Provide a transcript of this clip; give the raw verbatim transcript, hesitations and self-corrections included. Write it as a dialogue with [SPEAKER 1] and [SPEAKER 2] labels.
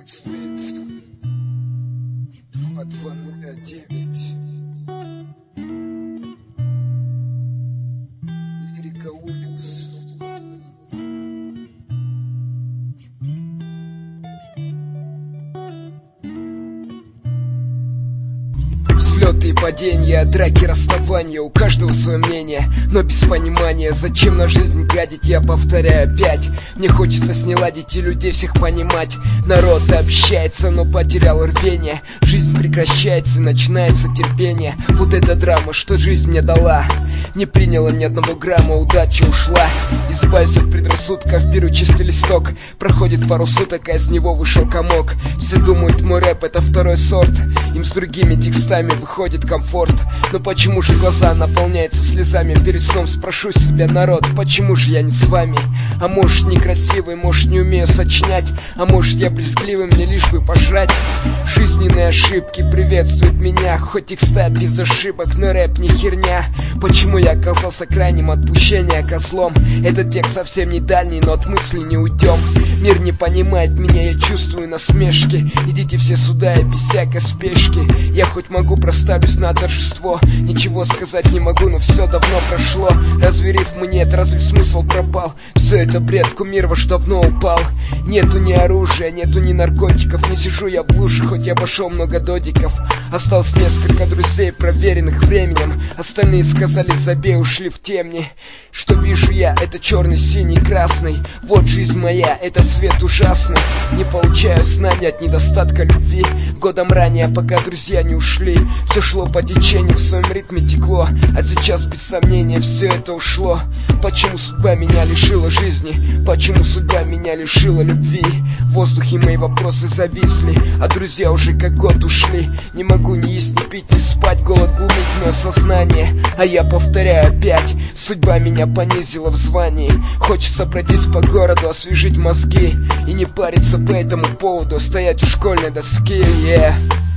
[SPEAKER 1] Стрит два два ноль девять. Лирика улиц. Взлеты и падения, драки, расставания, у каждого свое мнение, но без понимания, зачем на жизнь гадить, я повторяю опять. Мне хочется с ней ладить и людей всех понимать. Народ общается, но потерял рвение. Жизнь прекращается, начинается терпение. Вот эта драма, что жизнь мне дала. Не приняла ни одного грамма, удача ушла. Избавься от предрассудков, беру чистый листок. Проходит пару суток, а из него вышел комок. Все думают, мой рэп это второй сорт. Им с другими текстами выходит комфорт. Но почему же глаза наполняются слезами? Перед сном спрошу себя, народ, почему же я не с вами? А может некрасивый, может не умею сочинять, а может я брезгливый, мне лишь бы пожрать. Жизненные ошибки приветствуют меня, хоть текста без ошибок, но рэп не херня. Почему я оказался крайним отпущения козлом? Этот текст совсем не дальний, но от мысли не уйдем. Мир не понимает меня, я чувствую насмешки. Идите все сюда и без всякой спешки. Я хоть могу проставить на торжество, ничего сказать не могу, но все давно прошло. Разве рифмы нет, разве смысл пропал? Все это бред, кумир ваш давно упал. Нету ни оружия, нету ни наркотиков. Не сижу я в луже, хоть я обошел много додиков. Осталось несколько друзей, проверенных временем. Остальные сказали забей, ушли в темни. Что вижу я, это черный, синий, красный. Вот жизнь моя, этот цвет ужасный. Не получаю знания от недостатка любви. Годом ранее, пока друзья не ушли, все шло по течению, в своем ритме текло. А сейчас без сомнения все это ушло. Почему судьба меня лишила жизни? Почему судьба меня лишила любви? В воздухе мои вопросы зависли, а друзья уже как год ушли. Не могу ни есть, ни пить, ни спать, голод глумит мое сознание. А я повторяю опять, судьба меня понизила в звании. Хочется пройтись по городу, освежить мозги и не париться по этому поводу, стоять у школьной доски, yeah.